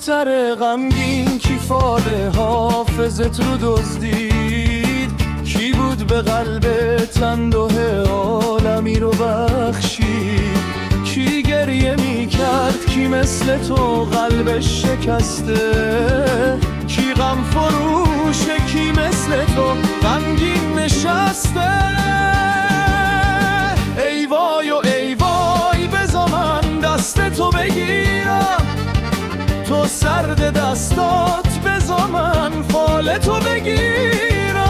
دختر غمگین کی فال حافظت رو دزدید؟ کی بود به قلبت اندوه عالمی رو بخشید؟ کی گریه میکرد کی مثل تو قلبش شکسته؟ کی غم فروشه کی مثل تو غمگین نشسته؟ ای وای و ای وای بذار من دست تو بگیرم، تو سرد دستات بذار من فال تو بگیرم.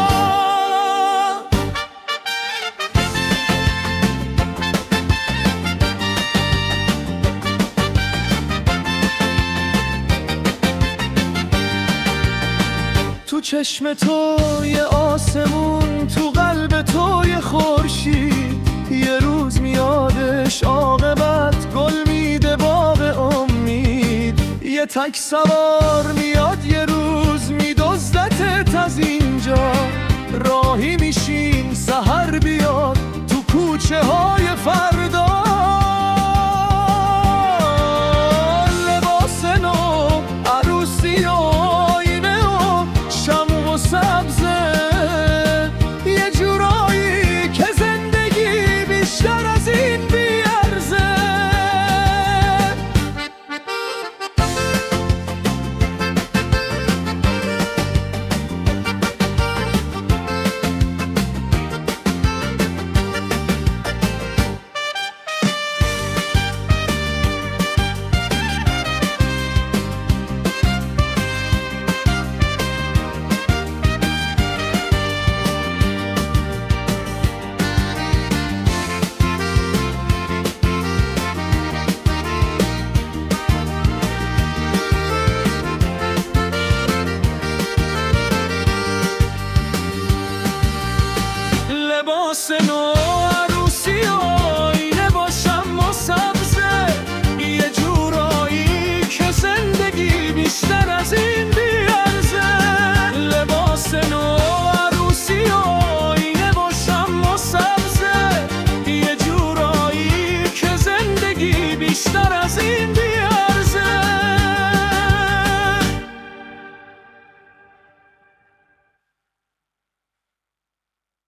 تو چشم تو یه آسمون، تو قلب تو یه خورشید، یه روز میادش عاقبت گل میده باغ امید. یه تک سوار میاد یه روز میدزدتت از اینجا، راهی میشین سحر بیاد تو کوچه های فردا. لباس نو عروسی و آینه و شمع و سبزه، یه جورایی که زندگی بیشتر از این بیارزه. لباس نو